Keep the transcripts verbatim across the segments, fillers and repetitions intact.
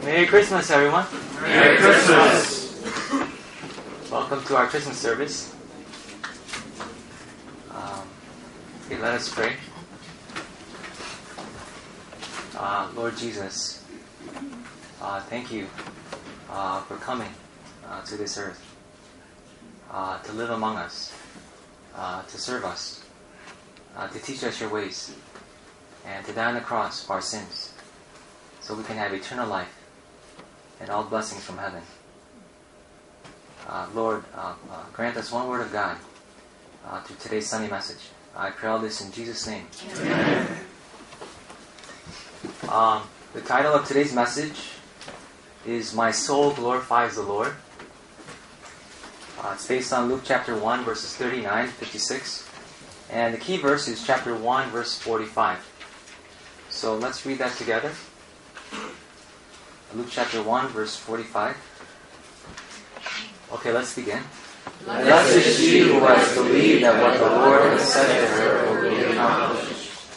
Merry Christmas, everyone. Merry Christmas. Welcome to our Christmas service. Um, okay, let us pray. Uh, Lord Jesus, uh, thank you uh, for coming uh, to this earth, uh, to live among us, uh, to serve us, uh, to teach us your ways, and to die on the cross for our sins, so we can have eternal life and all blessings from heaven. Uh, Lord, uh, uh, grant us one word of God uh, through today's Sunday message. I pray all this in Jesus' name. Amen. Um, the title of today's message is My Soul Glorifies the Lord. Uh, it's based on Luke chapter one, verses thirty-nine to fifty-six. And the key verse is chapter one, verse forty-five. So let's read that together. Luke chapter one, verse forty-five. Okay, let's begin. Blessed is she who has believed that what the Lord has said to her will be accomplished.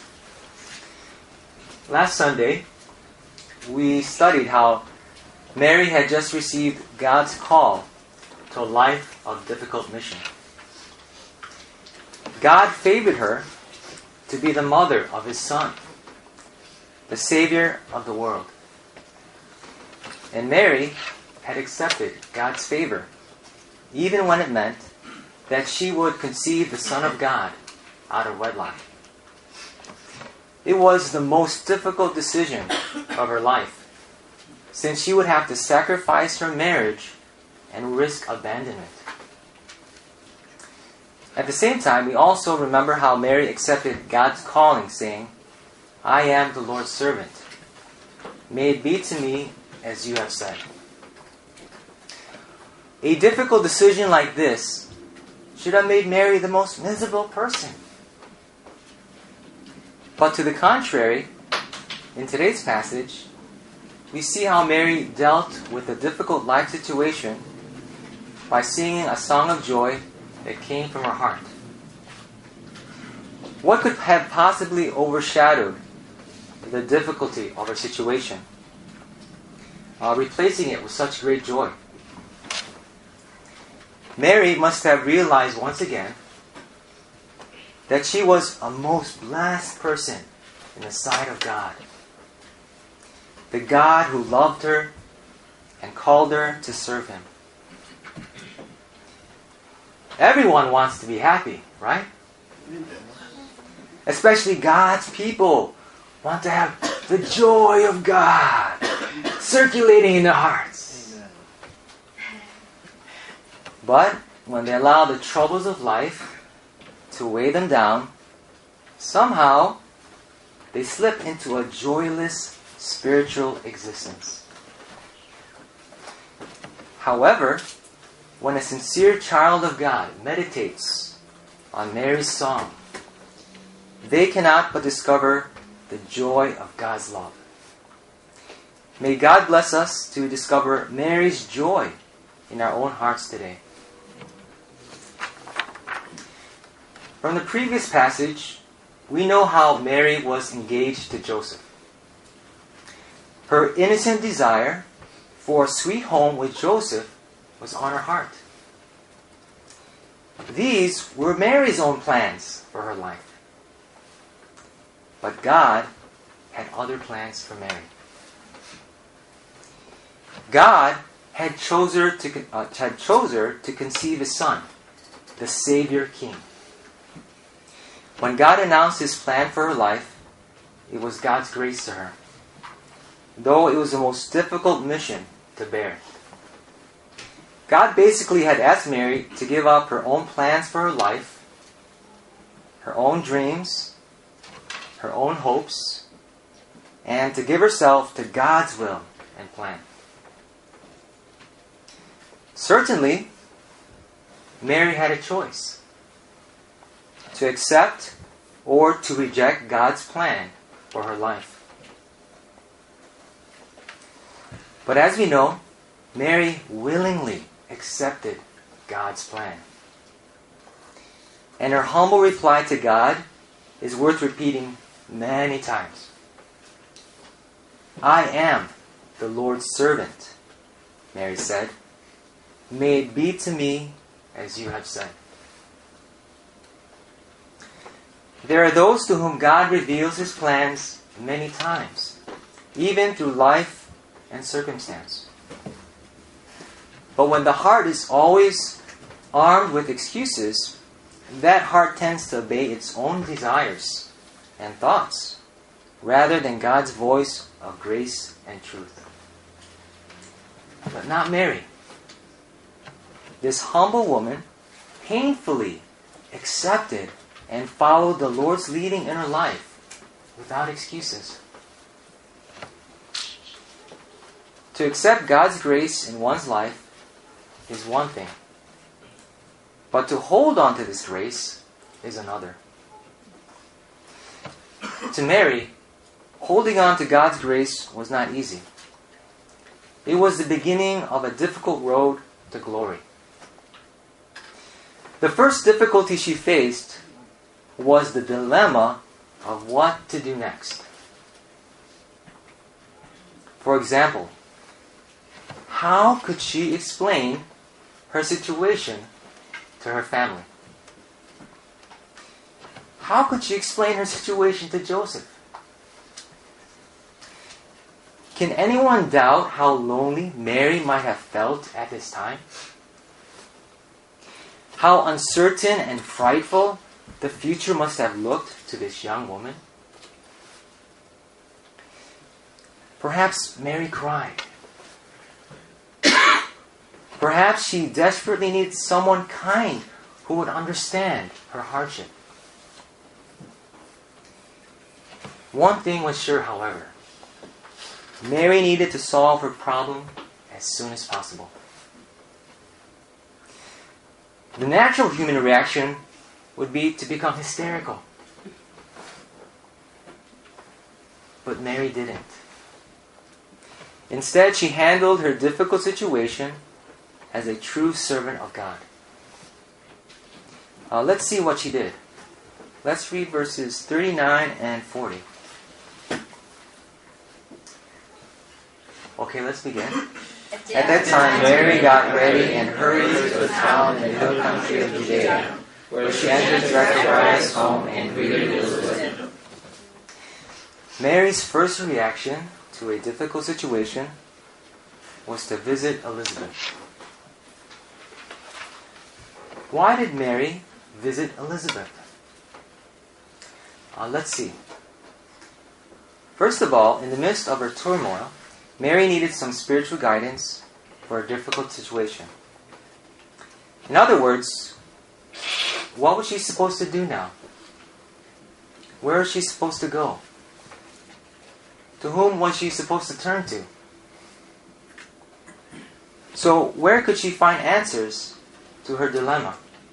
Last Sunday, we studied how Mary had just received God's call to a life of difficult mission. God favored her to be the mother of His Son, the Savior of the world. And Mary had accepted God's favor, even when it meant that she would conceive the Son of God out of wedlock. It was the most difficult decision of her life, since she would have to sacrifice her marriage and risk abandonment. At the same time, we also remember how Mary accepted God's calling, saying, I am the Lord's servant. May it be to me as you have said. A difficult decision like this should have made Mary the most miserable person. But to the contrary, in today's passage, we see how Mary dealt with a difficult life situation by singing a song of joy that came from her heart. What could have possibly overshadowed the difficulty of her situation, uh, replacing it with such great joy? Mary must have realized once again that she was a most blessed person in the sight of God. The God who loved her and called her to serve Him. Everyone wants to be happy, right? Especially God's people want to have the joy of God circulating in their hearts. But when they allow the troubles of life to weigh them down, somehow they slip into a joyless spiritual existence. However, when a sincere child of God meditates on Mary's song, they cannot but discover the joy of God's love. May God bless us to discover Mary's joy in our own hearts today. From the previous passage, we know how Mary was engaged to Joseph. Her innocent desire for a sweet home with Joseph was on her heart. These were Mary's own plans for her life. But God had other plans for Mary. God had chose her to, uh, had chose her to conceive His Son, the Savior King. When God announced His plan for her life, it was God's grace to her, though it was the most difficult mission to bear. God basically had asked Mary to give up her own plans for her life, her own dreams, her own hopes, and to give herself to God's will and plan. Certainly, Mary had a choice: to accept or to reject God's plan for her life. But as we know, Mary willingly accepted God's plan. And her humble reply to God is worth repeating many times. I am the Lord's servant," Mary said. "May it be to me as you have said." There are those to whom God reveals His plans many times, even through life and circumstance. But when the heart is always armed with excuses, that heart tends to obey its own desires and thoughts rather than God's voice of grace and truth. But not Mary. This humble woman painfully accepted and followed the Lord's leading in her life without excuses. To accept God's grace in one's life is one thing, but to hold on to this grace is another. To Mary, holding on to God's grace was not easy. It was the beginning of a difficult road to glory. The first difficulty she faced was the dilemma of what to do next. For example, how could she explain her situation to her family? How could she explain her situation to Joseph? Can anyone doubt how lonely Mary might have felt at this time? How uncertain and frightful the future must have looked to this young woman? Perhaps Mary cried. Perhaps she desperately needed someone kind who would understand her hardship. One thing was sure, however. Mary needed to solve her problem as soon as possible. The natural human reaction would be to become hysterical. But Mary didn't. Instead, she handled her difficult situation as a true servant of God. Uh, let's see what she did. Let's read verses thirty-nine and forty. Okay, let's begin. At that time, Mary got ready and hurried to a town in the hill country of Judea, where she entered Zechariah's home and greeted Elizabeth. Mary's first reaction to a difficult situation was to visit Elizabeth. Why did Mary visit Elizabeth? Uh, let's see. First of all, in the midst of her turmoil, Mary needed some spiritual guidance for a difficult situation. In other words, what was she supposed to do now? Where is she supposed to go? To whom was she supposed to turn to? So, where could she find answers to her dilemma?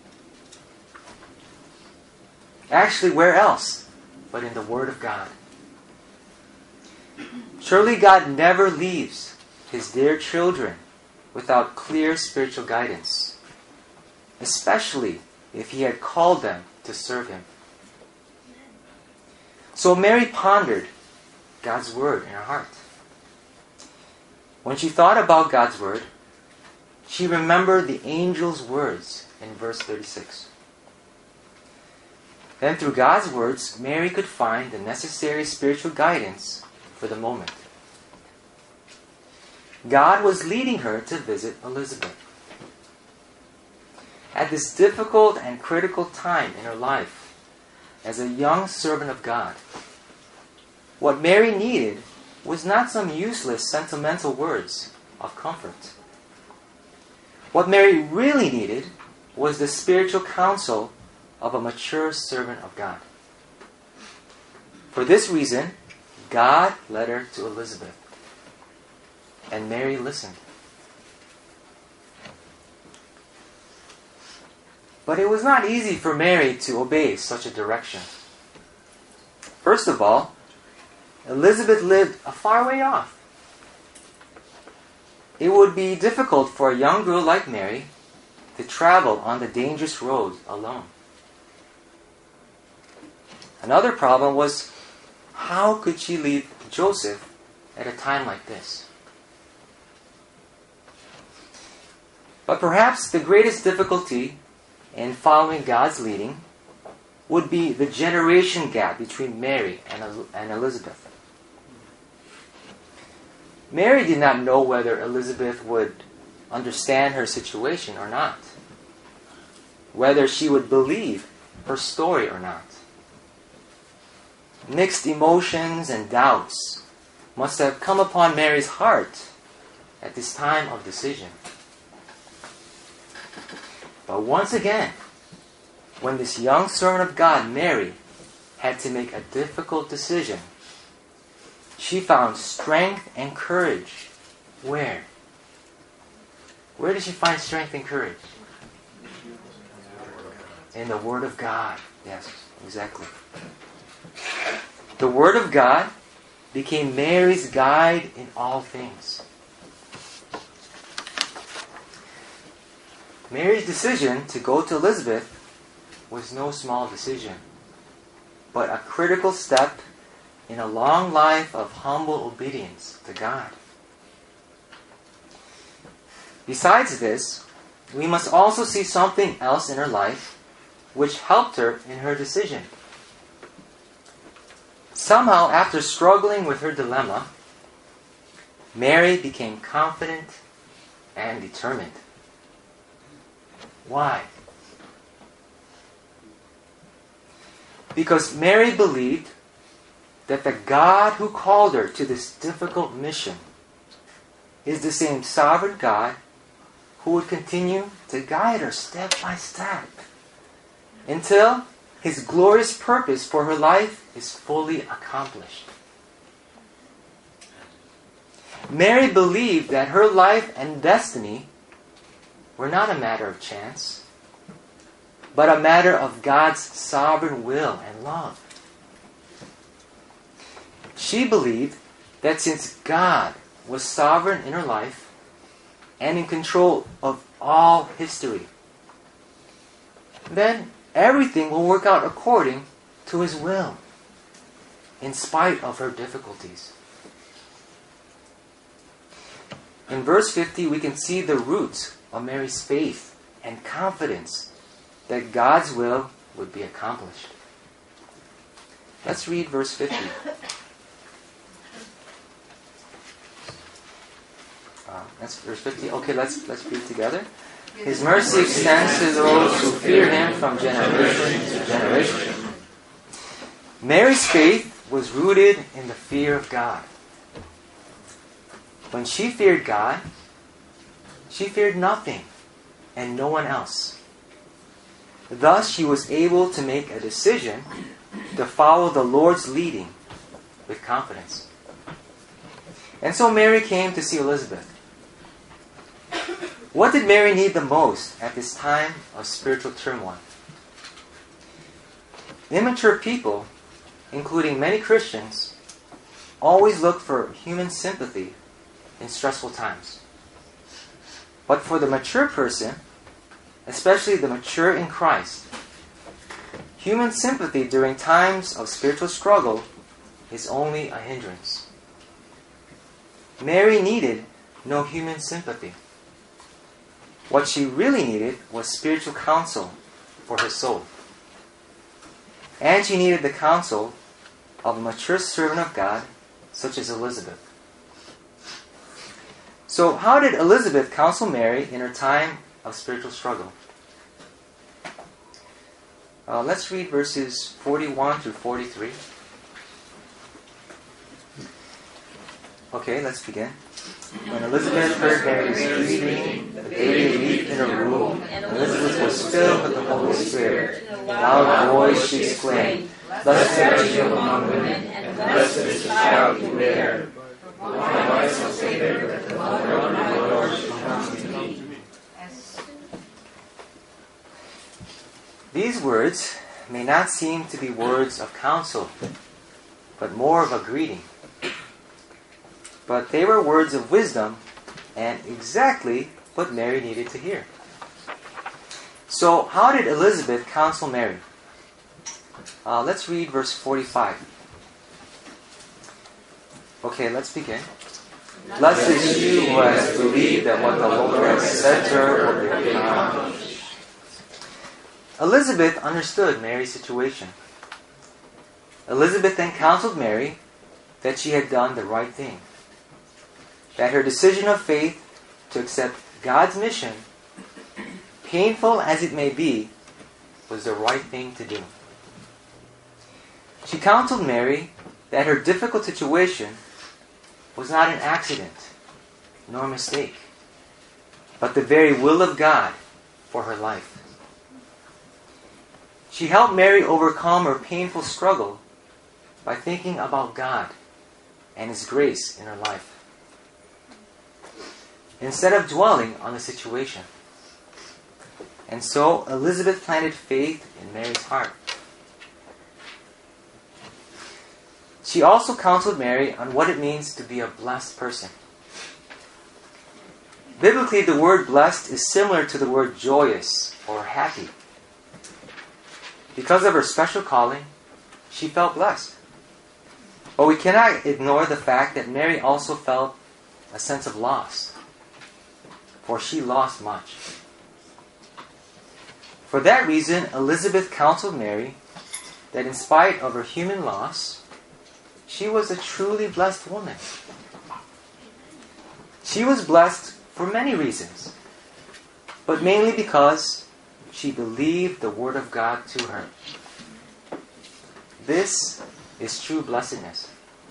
Actually, where else but in the Word of God? Surely God never leaves His dear children without clear spiritual guidance, especially if He had called them to serve Him. So Mary pondered God's Word in her heart. When she thought about God's Word, she remembered the angel's words in verse thirty-six. Then through God's words, Mary could find the necessary spiritual guidance for the moment. God was leading her to visit Elizabeth. At this difficult and critical time in her life, as a young servant of God, what Mary needed was not some useless sentimental words of comfort. What Mary really needed was the spiritual counsel of a mature servant of God. For this reason, God led her to Elizabeth, and Mary listened. But it was not easy for Mary to obey such a direction. First of all, Elizabeth lived a far way off. It would be difficult for a young girl like Mary to travel on the dangerous roads alone. Another problem was, how could she leave Joseph at a time like this? But perhaps the greatest difficulty in following God's leading would be the generation gap between Mary and, and Elizabeth. Mary did not know whether Elizabeth would understand her situation or not, whether she would believe her story or not. Mixed emotions and doubts must have come upon Mary's heart at this time of decision. But once again, when this young servant of God, Mary, had to make a difficult decision, she found strength and courage. Where? Where did she find strength and courage? In the Word of God. Yes, exactly. The Word of God became Mary's guide in all things. Mary's decision to go to Elizabeth was no small decision, but a critical step in a long life of humble obedience to God. Besides this, we must also see something else in her life which helped her in her decision. Somehow, after struggling with her dilemma, Mary became confident and determined. Why? Because Mary believed that the God who called her to this difficult mission is the same sovereign God who would continue to guide her step by step until His glorious purpose for her life is fully accomplished. Mary believed that her life and destiny were not a matter of chance, but a matter of God's sovereign will and love. She believed that since God was sovereign in her life and in control of all history, then everything will work out according to His will, in spite of her difficulties. In verse fifty, we can see the roots of Mary's faith and confidence that God's will would be accomplished. Let's read verse fifty. Uh, that's verse fifty. Okay, let's let's read together. His mercy extends to those who fear Him from generation to generation. Mary's faith was rooted in the fear of God. When she feared God, she feared nothing and no one else. Thus, she was able to make a decision to follow the Lord's leading with confidence. And so Mary came to see Elizabeth. What did Mary need the most at this time of spiritual turmoil? Immature people, including many Christians, always look for human sympathy in stressful times. But for the mature person, especially the mature in Christ, human sympathy during times of spiritual struggle is only a hindrance. Mary needed no human sympathy. What she really needed was spiritual counsel for her soul. And she needed the counsel of a mature servant of God, such as Elizabeth. So, how did Elizabeth counsel Mary in her time of spiritual struggle? Uh, let's read verses forty-one through forty-three. Okay, let's begin. When Elizabeth heard Mary's greeting, the baby leaped in her womb, and Elizabeth was filled with the Holy Spirit. In a loud voice she exclaimed, "Blessed are you among women, and blessed is the child you bear. For my wife shall say that the mother of my Lord shall come to me." These words may not seem to be words of counsel, but more of a greeting. But they were words of wisdom and exactly what Mary needed to hear. So, how did Elizabeth counsel Mary? Uh, let's read verse forty-five. Okay, let's begin. Blessed is she who has believed that what the Lord has said to her will be accomplished. Elizabeth understood Mary's situation. Elizabeth then counseled Mary that she had done the right thing, that her decision of faith to accept God's mission, painful as it may be, was the right thing to do. She counseled Mary that her difficult situation was not an accident nor a mistake, but the very will of God for her life. She helped Mary overcome her painful struggle by thinking about God and His grace in her life, instead of dwelling on the situation. And so Elizabeth planted faith in Mary's heart. She also counseled Mary on what it means to be a blessed person. Biblically, the word blessed is similar to the word joyous or happy. Because of her special calling, she felt blessed. But we cannot ignore the fact that Mary also felt a sense of loss, for she lost much. For that reason, Elizabeth counseled Mary that in spite of her human loss, she was a truly blessed woman. She was blessed for many reasons, but mainly because she believed the Word of God to her. This is true blessedness.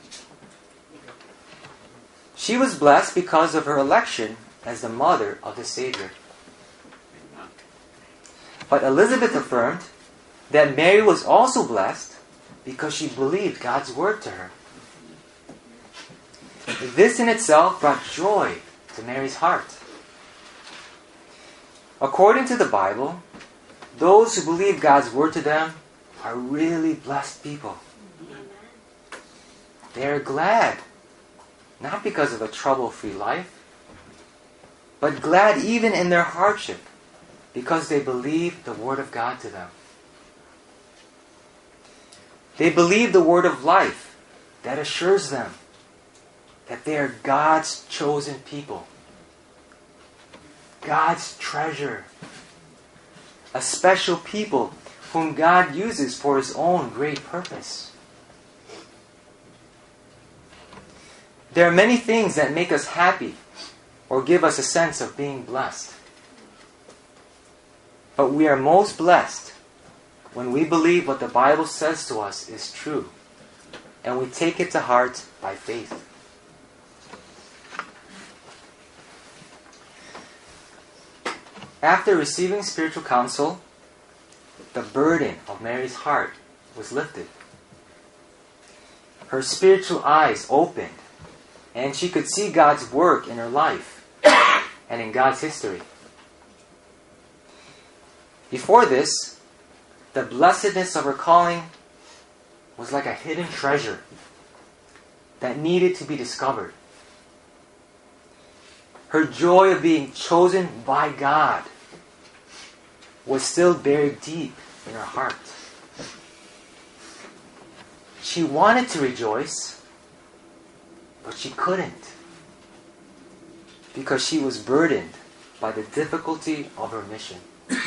She was blessed because of her election as the mother of the Savior. But Elizabeth affirmed that Mary was also blessed because she believed God's word to her. This in itself brought joy to Mary's heart. According to the Bible, those who believe God's word to them are really blessed people. They are glad, not because of a trouble-free life, but glad even in their hardship because they believe the word of God to them. They believe the word of life that assures them that they are God's chosen people, God's treasure, a special people whom God uses for His own great purpose. There are many things that make us happy or give us a sense of being blessed. But we are most blessed when we believe what the Bible says to us is true, and we take it to heart by faith. After receiving spiritual counsel, the burden of Mary's heart was lifted. Her spiritual eyes opened, and she could see God's work in her life and in God's history. Before this, the blessedness of her calling was like a hidden treasure that needed to be discovered. Her joy of being chosen by God was still buried deep in her heart. She wanted to rejoice, but she couldn't because she was burdened by the difficulty of her mission.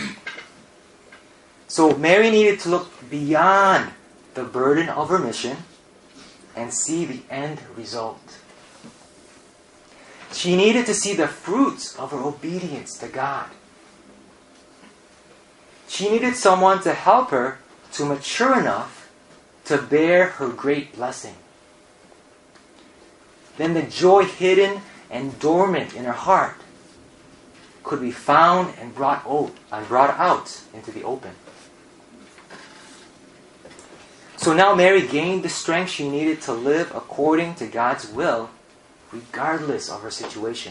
So Mary needed to look beyond the burden of her mission and see the end result. She needed to see the fruits of her obedience to God. She needed someone to help her to mature enough to bear her great blessing. Then the joy hidden and dormant in her heart could be found and brought out, and brought out into the open. So now Mary gained the strength she needed to live according to God's will, regardless of her situation.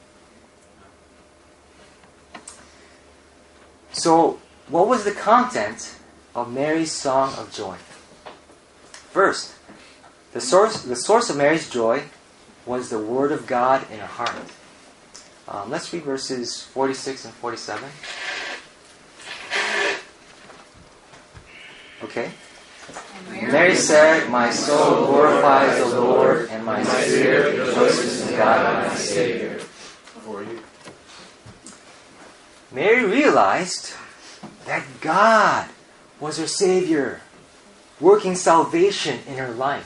So, what was the content of Mary's song of joy? First, the source, the source of Mary's joy was the Word of God in her heart. Um, let's read verses forty-six and forty-seven. Okay. Mary said, "My soul glorifies the Lord, and my spirit rejoices in God my Savior." Mary realized that God was her Savior, working salvation in her life.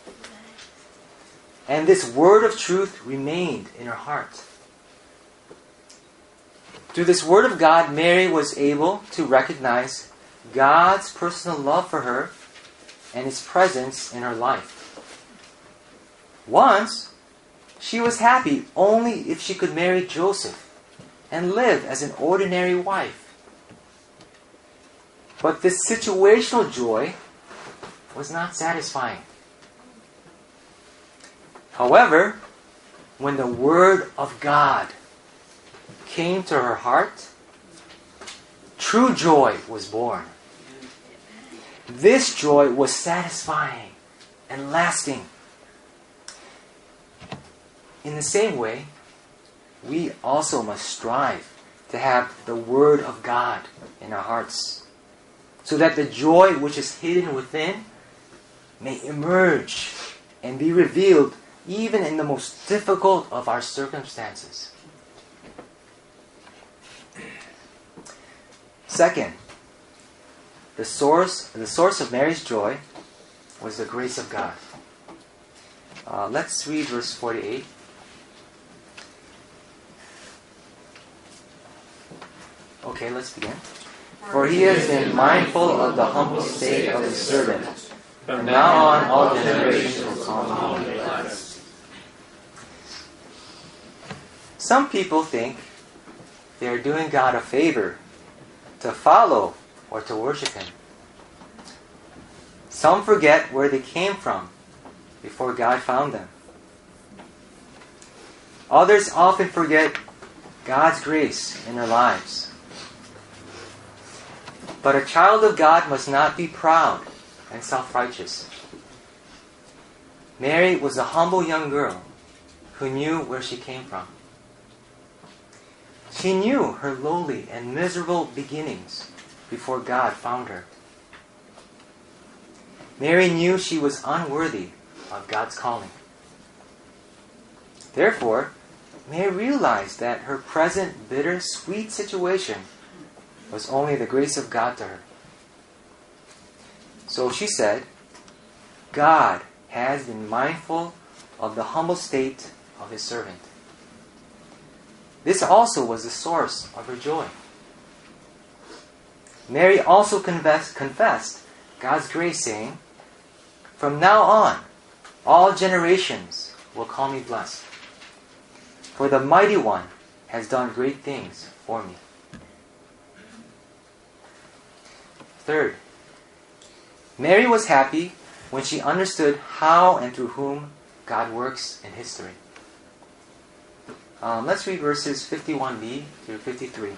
And this word of truth remained in her heart. Through this word of God, Mary was able to recognize God's personal love for her and His presence in her life. Once, she was happy only if she could marry Joseph and live as an ordinary wife. But this situational joy was not satisfying. However, when the Word of God came to her heart, true joy was born. This joy was satisfying and lasting. In the same way, we also must strive to have the Word of God in our hearts, so that the joy which is hidden within may emerge and be revealed even in the most difficult of our circumstances. Second, the source, the source of Mary's joy was the grace of God. Uh, let's read verse forty-eight. Okay, let's begin. For He has been mindful of the humble state of His servant. From now on, all generations will call me blessed. Some people think they are doing God a favor to follow or to worship Him. Some forget where they came from before God found them. Others often forget God's grace in their lives. But a child of God must not be proud and self-righteous. Mary was a humble young girl who knew where she came from. She knew her lowly and miserable beginnings before God found her. Mary knew she was unworthy of God's calling. Therefore, Mary realized that her present bitter-sweet situation was only the grace of God to her. So she said, "God has been mindful of the humble state of His servant." This also was the source of her joy. Mary also confessed, confessed God's grace, saying, "From now on, all generations will call me blessed. For the Mighty One has done great things for me." Third, Mary was happy when she understood how and through whom God works in history. Um, let's read verses fifty-one b through fifty-three.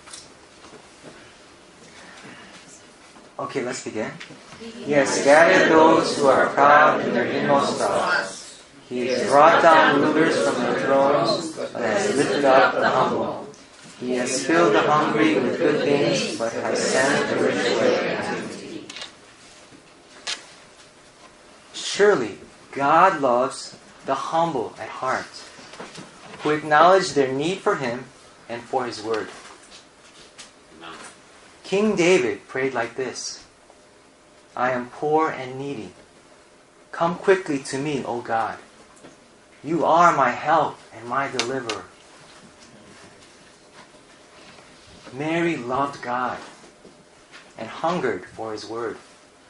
Okay, let's begin. He has scattered those who are proud in their inmost thoughts. He has brought down rulers from their thrones, but has lifted up the humble. He has filled the hungry with good things, but has sent the rich away empty. Surely, God loves the humble at heart, who acknowledge their need for Him and for His Word. King David prayed like this, "I am poor and needy. Come quickly to me, O God. You are my help and my deliverer." Mary loved God and hungered for His Word.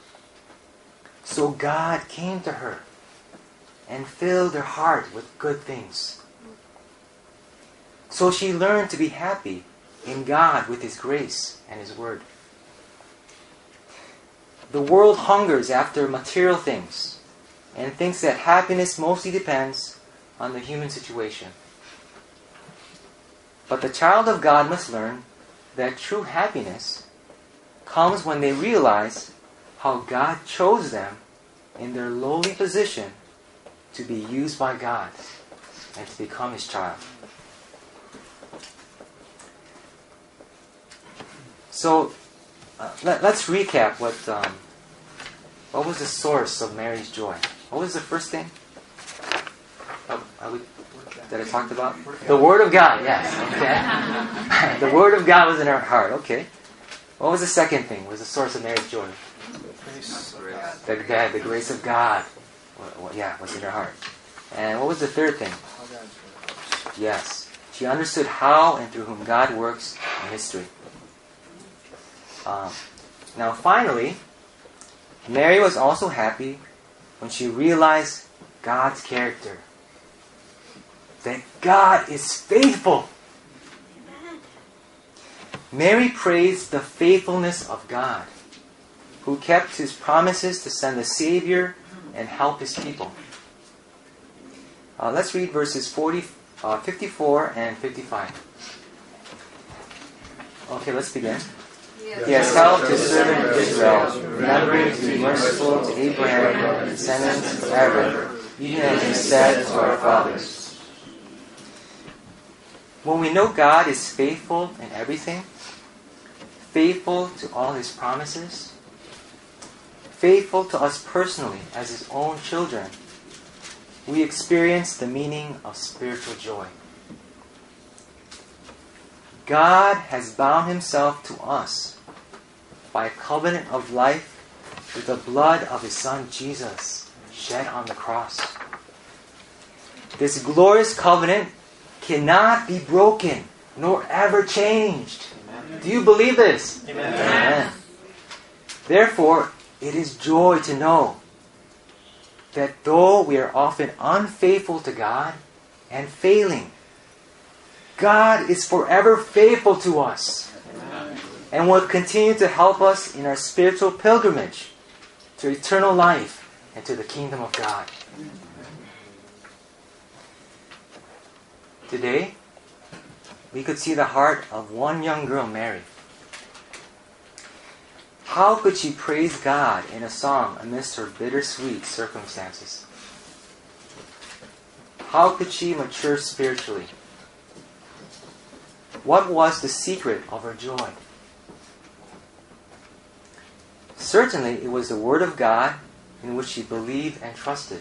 So God came to her and filled her heart with good things. So she learned to be happy in God with His grace and His Word. The world hungers after material things and thinks that happiness mostly depends on the human situation. But the child of God must learn that true happiness comes when they realize how God chose them in their lowly position to be used by God and to become His child. So, uh, let, let's recap what um, What was the source of Mary's joy? What was the first thing oh, I would, that I talked about? The Word of God, yes. Okay. The Word of God was in her heart. Okay. What was the second thing? What was the source of Mary's joy? The, the, the grace of God. What, what, yeah, was in her heart. And what was the third thing? Yes. She understood how and through whom God works in history. Um, now finally, Mary was also happy when she realized God's character. That God is faithful. Mary praised the faithfulness of God, who kept His promises to send the Savior and help His people. Uh, let's read verses forty, uh, fifty-four and fifty-five. Okay, let's begin. He has helped His servant Israel, remembering to be merciful to Abraham and his descendants forever, even as He said to our fathers. When we know God is faithful in everything, faithful to all His promises, faithful to us personally as His own children, we experience the meaning of spiritual joy. God has bound Himself to us by a covenant of life with the blood of His Son Jesus shed on the cross. This glorious covenant cannot be broken nor ever changed. Amen. Do you believe this? Amen. Amen. Therefore, it is joy to know that though we are often unfaithful to God and failing, God is forever faithful to us and will continue to help us in our spiritual pilgrimage to eternal life and to the kingdom of God. Today, we could see the heart of one young girl, Mary. How could she praise God in a song amidst her bittersweet circumstances? How could she mature spiritually? What was the secret of her joy? Certainly, it was the Word of God in which she believed and trusted.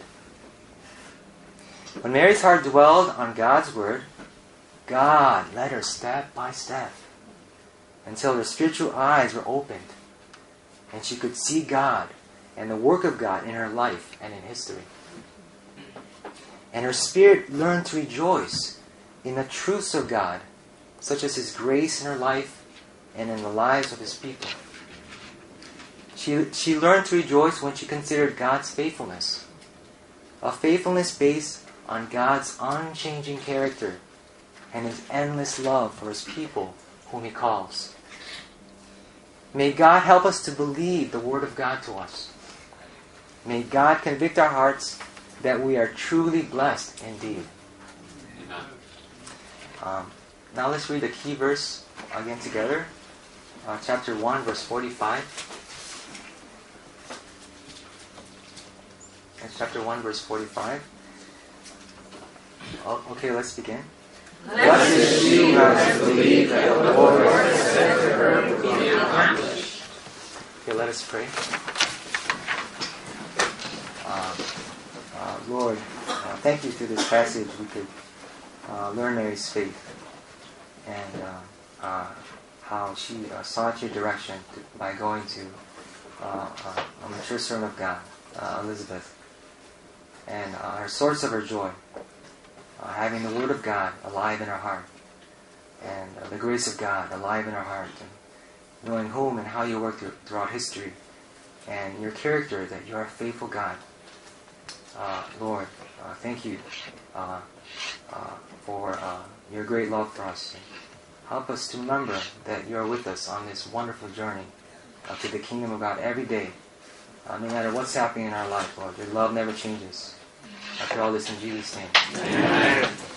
When Mary's heart dwelled on God's Word, God led her step by step until her spiritual eyes were opened and she could see God and the work of God in her life and in history. And her spirit learned to rejoice in the truths of God, such as His grace in her life and in the lives of His people. She, she learned to rejoice when she considered God's faithfulness, a faithfulness based on God's unchanging character and His endless love for His people whom He calls. May God help us to believe the Word of God to us. May God convict our hearts that we are truly blessed indeed. Um, now let's read the key verse again together. Uh, chapter one, verse forty-five. That's chapter one, verse forty-five. Oh, okay, let's begin. Blessed is she who has believed that the Lord has said to her will be accomplished. Okay, let us pray. Uh, uh, Lord, uh, thank You through this passage we could uh, learn Mary's faith and uh, uh, how she uh, sought Your direction to, by going to uh, uh, a mature servant of God, uh, Elizabeth, and uh, her source of her joy. Uh, having the Word of God alive in our heart, and uh, the grace of God alive in our heart, and knowing whom and how You work through, throughout history, and Your character that You are a faithful God. Uh, Lord, uh, thank You uh, uh, for uh, Your great love for us. And help us to remember that You are with us on this wonderful journey uh, to the kingdom of God every day, uh, no matter what's happening in our life, Lord. Your love never changes. I pray all this in Jesus' name. Amen.